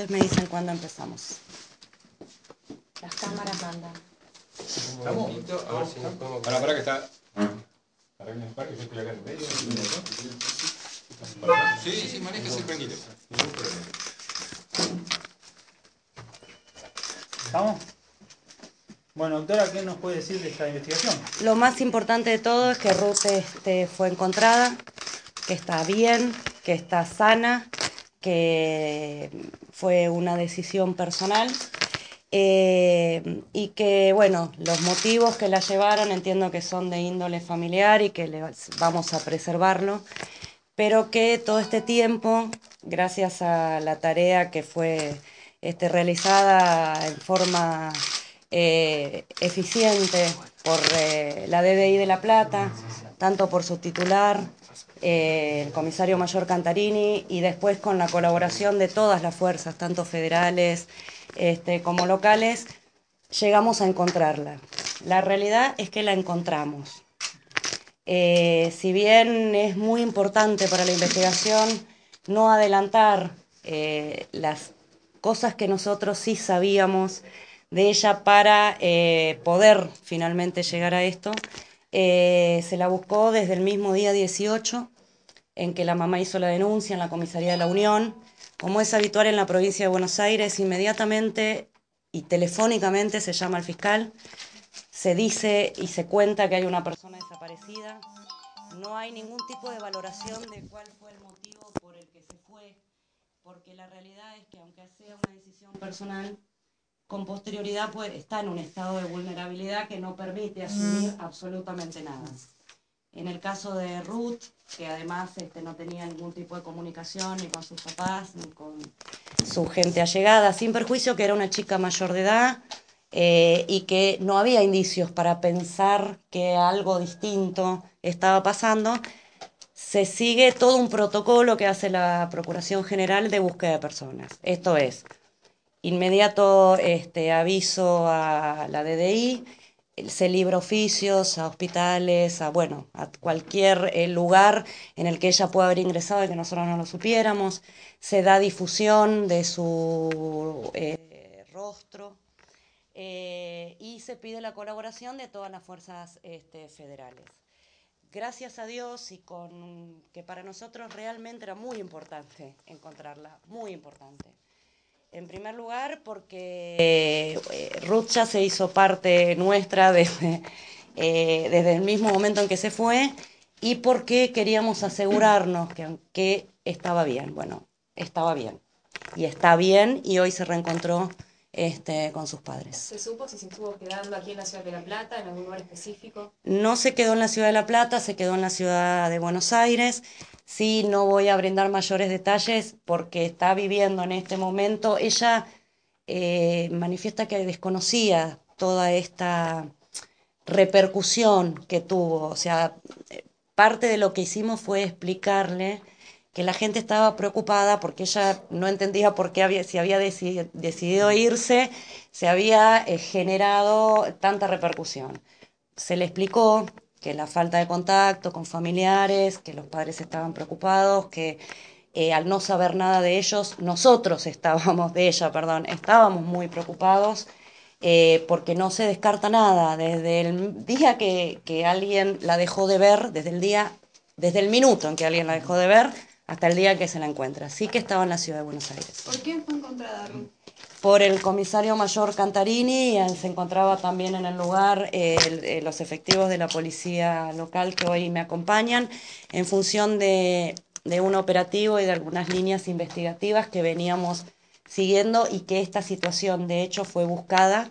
ustedes me dicen cuándo empezamos. Las cámaras mandan. Un momentito, a ver si nos podemos... Para que está... Para que yo estoy acá en el medio. Sí, manéjese tranquilo. Ningún problema. ¿Estamos? Bueno, doctora, ¿qué nos puede decir de esta investigación? Lo más importante de todo es que Ruth fue encontrada, que está bien, que está sana, que fue una decisión personal y que, bueno, los motivos que la llevaron entiendo que son de índole familiar y que vamos a preservarlo, pero que todo este tiempo, gracias a la tarea que fue realizada en forma eficiente por la DDI de La Plata, tanto por su titular, el comisario mayor Cantarini, y después con la colaboración de todas las fuerzas, tanto federales como locales, llegamos a encontrarla. La realidad es que la encontramos. Si bien es muy importante para la investigación no adelantar las cosas que nosotros sí sabíamos de ella para poder finalmente llegar a esto, se la buscó desde el mismo día 18 en que la mamá hizo la denuncia en la comisaría de la Unión. Como es habitual en la provincia de Buenos Aires, inmediatamente y telefónicamente se llama al fiscal, se dice y se cuenta que hay una persona desaparecida. No hay ningún tipo de valoración de cuál fue el motivo por el que se fue, porque la realidad es que aunque sea una decisión personal, con posterioridad está en un estado de vulnerabilidad que no permite asumir absolutamente nada. En el caso de Ruth, que además no tenía ningún tipo de comunicación ni con sus papás, ni con su gente allegada, sin perjuicio que era una chica mayor de edad y que no había indicios para pensar que algo distinto estaba pasando, se sigue todo un protocolo que hace la Procuración General de búsqueda de personas. Esto es, inmediato aviso a la DDI, se libra oficios a hospitales, a cualquier lugar en el que ella pueda haber ingresado y que nosotros no lo supiéramos, se da difusión de su rostro y se pide la colaboración de todas las fuerzas federales. Gracias a Dios y que para nosotros realmente era muy importante encontrarla, muy importante. En primer lugar, porque Ruth ya se hizo parte nuestra desde el mismo momento en que se fue y porque queríamos asegurarnos que estaba bien. Bueno, estaba bien. Y está bien y hoy se reencontró con sus padres. ¿Se supo si se estuvo quedando aquí en la ciudad de La Plata, en algún lugar específico? No se quedó en la ciudad de La Plata, se quedó en la ciudad de Buenos Aires. Sí, no voy a brindar mayores detalles porque está viviendo en este momento. Ella manifiesta que desconocía toda esta repercusión que tuvo. O sea, parte de lo que hicimos fue explicarle que la gente estaba preocupada porque ella no entendía por qué si había decidido irse, se había generado tanta repercusión. Se le explicó que la falta de contacto con familiares, que los padres estaban preocupados, que al no saber nada de ellos, nosotros estábamos muy preocupados porque no se descarta nada. Desde el día que alguien la dejó de ver, desde el minuto en que alguien la dejó de ver, hasta el día que se la encuentra. Sí que estaba en la ciudad de Buenos Aires. ¿Por qué fue encontrada Ruth? Por el comisario mayor Cantarini, y se encontraba también en el lugar los efectivos de la policía local que hoy me acompañan, en función de un operativo y de algunas líneas investigativas que veníamos siguiendo y que esta situación de hecho fue buscada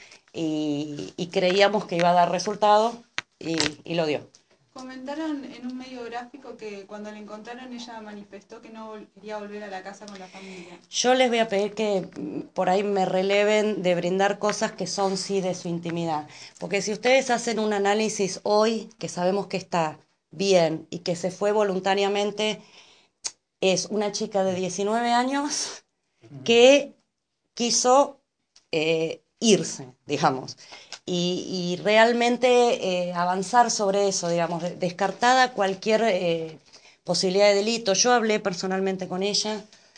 y creíamos que iba a dar resultado y lo dio. Comentaron en un medio gráfico que cuando la encontraron ella manifestó que no quería volver a la casa con la familia. Yo les voy a pedir que por ahí me releven de brindar cosas que son sí de su intimidad. Porque si ustedes hacen un análisis hoy, que sabemos que está bien y que se fue voluntariamente, es una chica de 19 años que quiso irse, digamos. Y realmente avanzar sobre eso, digamos, descartada cualquier posibilidad de delito. Yo hablé personalmente con ella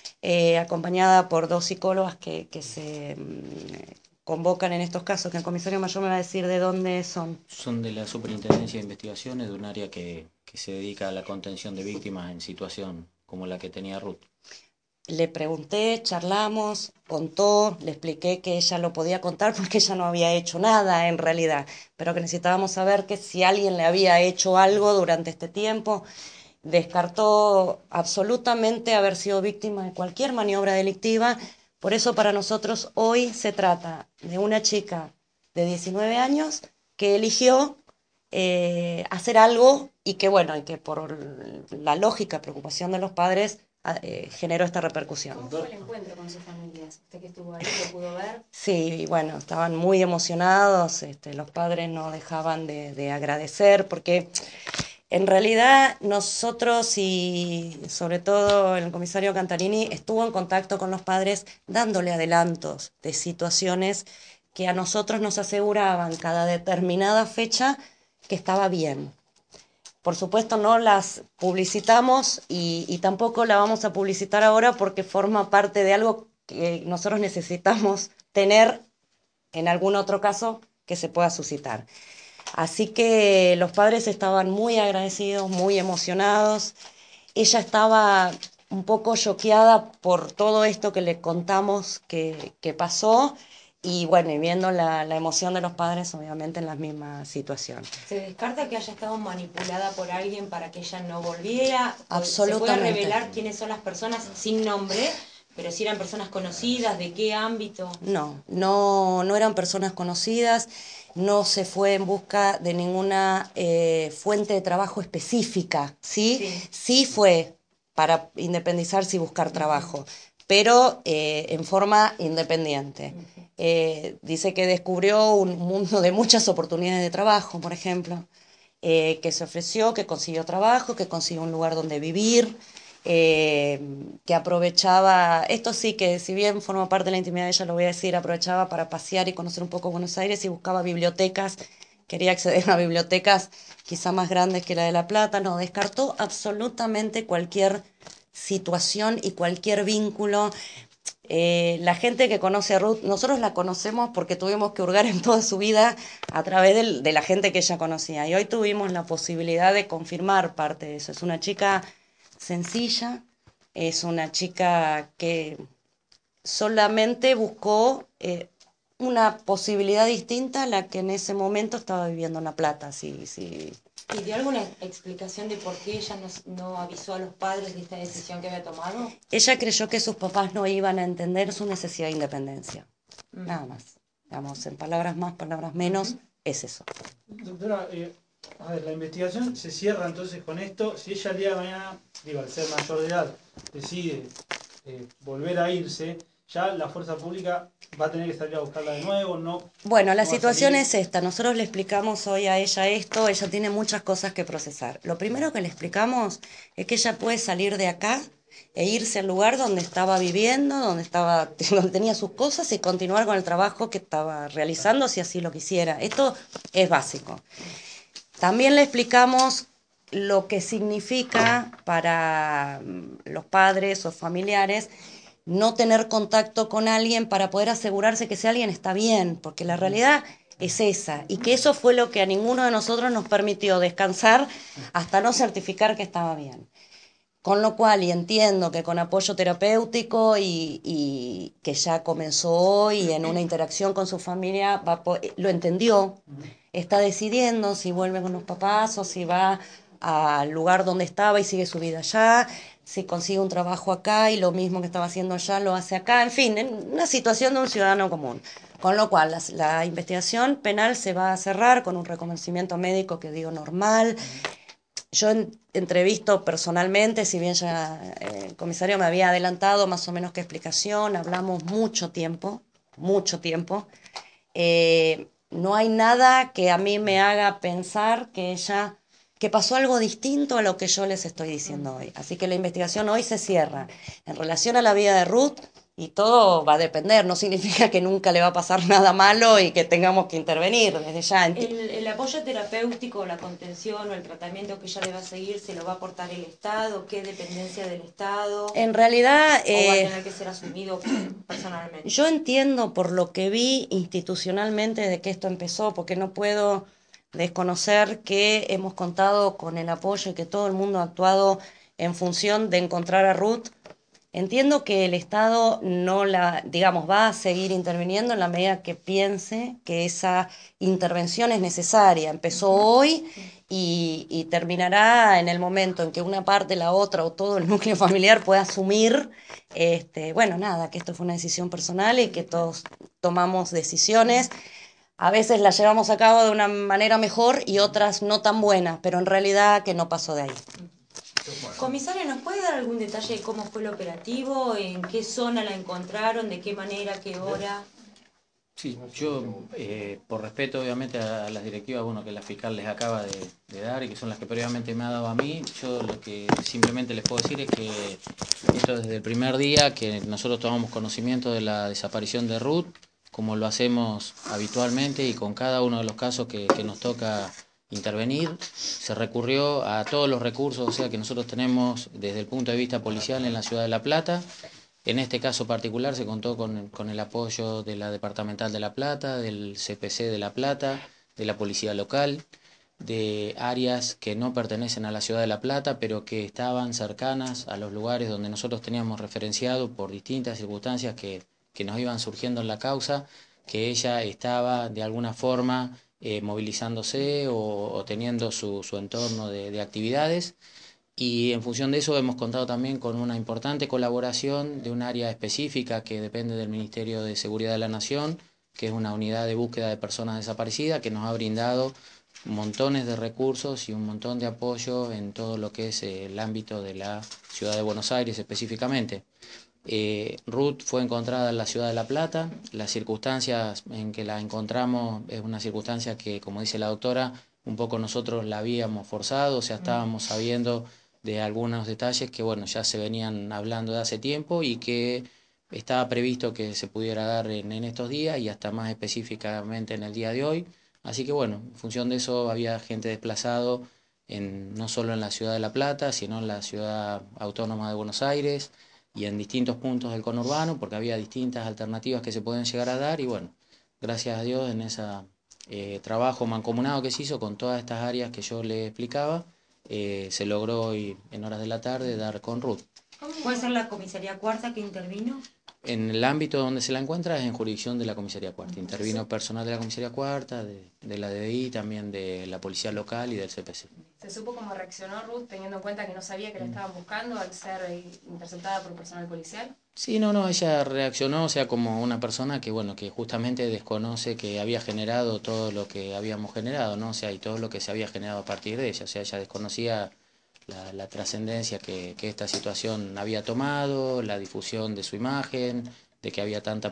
acompañada por 2 psicólogas que se convocan en estos casos, que el comisario mayor me va a decir de dónde son. Son de la Superintendencia de Investigaciones, de un área que se dedica a la contención de víctimas en situación como la que tenía Ruth. Le pregunté, charlamos, contó, le expliqué que ella lo podía contar porque ella no había hecho nada en realidad, pero que necesitábamos saber que si alguien le había hecho algo durante este tiempo. Descartó absolutamente haber sido víctima de cualquier maniobra delictiva. Por eso para nosotros hoy se trata de una chica de 19 años que eligió hacer algo y que bueno, y que por la lógica preocupación de los padres generó esta repercusión. ¿Cómo fue el encuentro con sus familias? ¿Usted que estuvo ahí lo pudo ver? Sí, bueno, estaban muy emocionados, los padres no dejaban de agradecer porque en realidad nosotros y sobre todo el comisario Cantarini estuvo en contacto con los padres dándole adelantos de situaciones que a nosotros nos aseguraban cada determinada fecha que estaba bien. Por supuesto no las publicitamos y tampoco la vamos a publicitar ahora porque forma parte de algo que nosotros necesitamos tener en algún otro caso que se pueda suscitar. Así que los padres estaban muy agradecidos, muy emocionados. Ella estaba un poco choqueada por todo esto que le contamos que pasó. Y bueno, y viendo la emoción de los padres, obviamente en la misma situación. ¿Se descarta que haya estado manipulada por alguien para que ella no volviera? Absolutamente. ¿Se puede revelar quiénes son las personas sin nombre? Pero si eran personas conocidas, ¿de qué ámbito? No eran personas conocidas, no se fue en busca de ninguna fuente de trabajo específica, ¿sí? Sí fue para independizarse y buscar trabajo, pero en forma independiente. Dice que descubrió un mundo de muchas oportunidades de trabajo, por ejemplo, que se ofreció, que consiguió trabajo, que consiguió un lugar donde vivir, que aprovechaba, esto sí que si bien forma parte de la intimidad de ella, lo voy a decir, aprovechaba para pasear y conocer un poco Buenos Aires y buscaba bibliotecas, quería acceder a bibliotecas quizá más grandes que la de La Plata, no, descartó absolutamente cualquier situación y cualquier vínculo. La gente que conoce a Ruth, nosotros la conocemos porque tuvimos que hurgar en toda su vida a través de la gente que ella conocía y hoy tuvimos la posibilidad de confirmar parte de eso. Es una chica sencilla, es una chica que solamente buscó una posibilidad distinta a la que en ese momento estaba viviendo en La Plata. Sí. ¿Y dio alguna explicación de por qué ella no avisó a los padres de esta decisión que había tomado? Ella creyó que sus papás no iban a entender su necesidad de independencia. Nada más. Digamos, en palabras más, palabras menos, es eso. Doctora, a ver, la investigación se cierra entonces con esto. Si ella el día de mañana, al ser mayor de edad, decide volver a irse, ya la fuerza pública va a tener que salir a buscarla de nuevo, ¿no? Bueno, la situación es esta. Nosotros le explicamos hoy a ella esto. Ella tiene muchas cosas que procesar. Lo primero que le explicamos es que ella puede salir de acá e irse al lugar donde estaba viviendo, donde tenía sus cosas y continuar con el trabajo que estaba realizando si así lo quisiera. Esto es básico. También le explicamos lo que significa para los padres o familiares no tener contacto con alguien para poder asegurarse que ese alguien está bien, porque la realidad es esa, y que eso fue lo que a ninguno de nosotros nos permitió descansar hasta no certificar que estaba bien. Con lo cual, y entiendo que con apoyo terapéutico y que ya comenzó hoy en una interacción con su familia, lo entendió, está decidiendo si vuelve con los papás o si va al lugar donde estaba y sigue su vida allá, si consigue un trabajo acá y lo mismo que estaba haciendo allá lo hace acá, en fin, en una situación de un ciudadano común. Con lo cual, la investigación penal se va a cerrar con un reconocimiento médico que digo normal. Yo entrevisto personalmente, si bien ya el comisario me había adelantado más o menos qué explicación, hablamos mucho tiempo. No hay nada que a mí me haga pensar que pasó algo distinto a lo que yo les estoy diciendo hoy. Así que la investigación hoy se cierra. En relación a la vida de Ruth, Y todo va a depender, no significa que nunca le va a pasar nada malo y que tengamos que intervenir desde ya. ¿El apoyo terapéutico, la contención o el tratamiento que ella deba seguir, se lo va a aportar el Estado? ¿Qué dependencia del Estado? En realidad... ¿O va a tener que ser asumido personalmente? Yo entiendo por lo que vi institucionalmente de que esto empezó, porque no puedo desconocer que hemos contado con el apoyo y que todo el mundo ha actuado en función de encontrar a Ruth. Entiendo que el Estado no va a seguir interviniendo en la medida que piense que esa intervención es necesaria. Empezó hoy y terminará en el momento en que una parte, la otra o todo el núcleo familiar pueda asumir, que esto fue una decisión personal y que todos tomamos decisiones. A veces las llevamos a cabo de una manera mejor y otras no tan buenas, pero en realidad que no pasó de ahí. Comisario, ¿nos puede dar algún detalle de cómo fue el operativo? ¿En qué zona la encontraron? ¿De qué manera? ¿Qué hora? Sí, yo, por respeto obviamente a las directivas que la fiscal les acaba de dar y que son las que previamente me ha dado a mí, yo lo que simplemente les puedo decir es que esto desde el primer día que nosotros tomamos conocimiento de la desaparición de Ruth, como lo hacemos habitualmente y con cada uno de los casos que nos toca intervenir, se recurrió a todos los recursos, o sea, que nosotros tenemos desde el punto de vista policial en la ciudad de La Plata. En este caso particular se contó con el apoyo de la Departamental de La Plata, del CPC de La Plata, de la Policía Local, de áreas que no pertenecen a la ciudad de La Plata, pero que estaban cercanas a los lugares donde nosotros teníamos referenciado por distintas circunstancias que nos iban surgiendo en la causa, que ella estaba de alguna forma movilizándose o teniendo su entorno de actividades. Y en función de eso hemos contado también con una importante colaboración de un área específica que depende del Ministerio de Seguridad de la Nación, que es una unidad de búsqueda de personas desaparecidas, que nos ha brindado montones de recursos y un montón de apoyo en todo lo que es el ámbito de la ciudad de Buenos Aires específicamente. Ruth fue encontrada en la ciudad de La Plata. Las circunstancias en que la encontramos es una circunstancia que, como dice la doctora, un poco nosotros la habíamos forzado, o sea, estábamos sabiendo de algunos detalles que ya se venían hablando de hace tiempo y que estaba previsto que se pudiera dar en estos días y hasta más específicamente en el día de hoy. Así que en función de eso había gente desplazado no solo en la ciudad de La Plata, sino en la ciudad autónoma de Buenos Aires y en distintos puntos del conurbano, porque había distintas alternativas que se pueden llegar a dar y gracias a Dios en ese trabajo mancomunado que se hizo con todas estas áreas que yo le explicaba, se logró hoy en horas de la tarde dar con Ruth. ¿Puede ser la comisaría cuarta que intervino? En el ámbito donde se la encuentra es en jurisdicción de la comisaría cuarta. Intervino personal de la comisaría cuarta, de la DDI, también de la policía local y del CPC. ¿Se supo cómo reaccionó Ruth teniendo en cuenta que no sabía que la estaban buscando al ser interceptada por personal policial? Sí, no, ella reaccionó, o sea, como una persona que, que justamente desconoce que había generado todo lo que habíamos generado, ¿no? O sea, y todo lo que se había generado a partir de ella. O sea, ella desconocía la trascendencia que esta situación había tomado, la difusión de su imagen, de que había tantas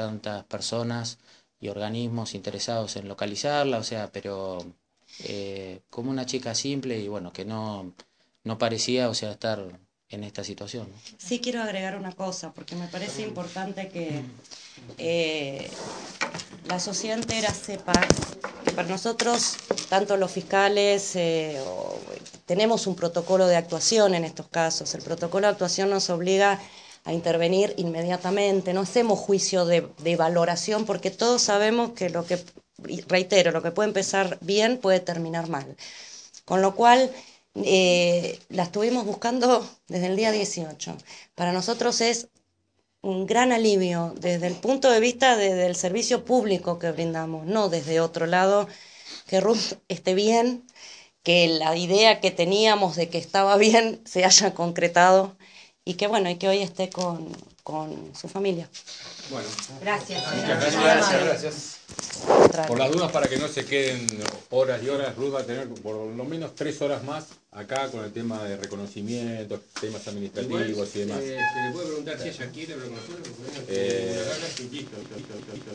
personas y organismos interesados en localizarla, o sea, pero como una chica simple y que no parecía, o sea, estar en esta situación. Sí quiero agregar una cosa, porque me parece importante que la sociedad entera sepa que para nosotros, tanto los fiscales, tenemos un protocolo de actuación en estos casos. El protocolo de actuación nos obliga a intervenir inmediatamente, no hacemos juicio de valoración, porque todos sabemos que lo que puede empezar bien puede terminar mal. Con lo cual, la estuvimos buscando desde el día 18. Para nosotros es un gran alivio desde el punto de vista del servicio público que brindamos, no desde otro lado, que Ruth esté bien, que la idea que teníamos de que estaba bien se haya concretado y que y que hoy esté con su familia. Bueno, Gracias. muchas gracias. Por las dudas, para que no se queden horas y horas, Ruth va a tener por lo menos 3 horas más acá con el tema de reconocimiento, temas administrativos y demás. Se le puede preguntar si ella quiere reconocer,